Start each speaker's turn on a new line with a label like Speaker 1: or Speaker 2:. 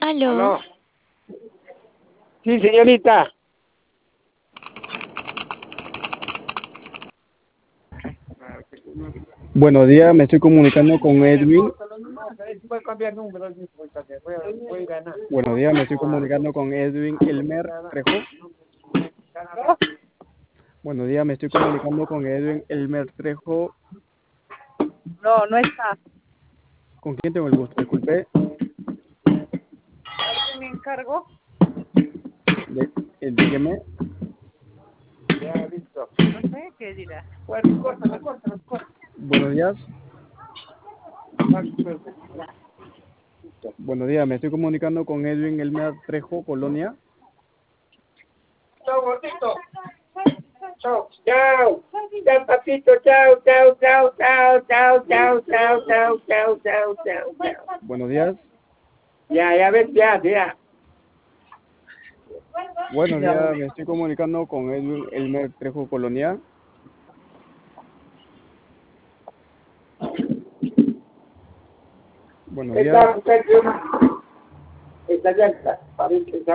Speaker 1: Aló.
Speaker 2: Aló. Sí, señorita.
Speaker 3: Buenos días, me estoy comunicando con Edwin.
Speaker 2: Voy a cambiar número. Voy a ganar.
Speaker 3: Buenos días, me estoy comunicando con Edwin Elmer Trejo. Buenos días, me estoy comunicando con Edwin Elmer Trejo.
Speaker 4: No, no está.
Speaker 3: ¿Con quién tengo el gusto? Disculpe.
Speaker 4: ¿Alguien me encargó?
Speaker 3: Dígame.
Speaker 2: Ya, listo.
Speaker 4: No sé qué dirá.
Speaker 2: Bueno, córtalo.
Speaker 3: Buenos días. Buenos días, me estoy comunicando con Edwin Elmer Trejo, Colonia.
Speaker 2: Chao, gordito. Chao. Chao. Chao, papito. Chao, chao, chao, chao, chao, chao, chao, chao, chao, chao, chao.
Speaker 3: Buenos días.
Speaker 2: Ya ves, ya.
Speaker 3: Buenos días, me estoy comunicando con Edwin Elmer Trejo, Colonia. Buenos días.
Speaker 2: Esta llanta, para ver que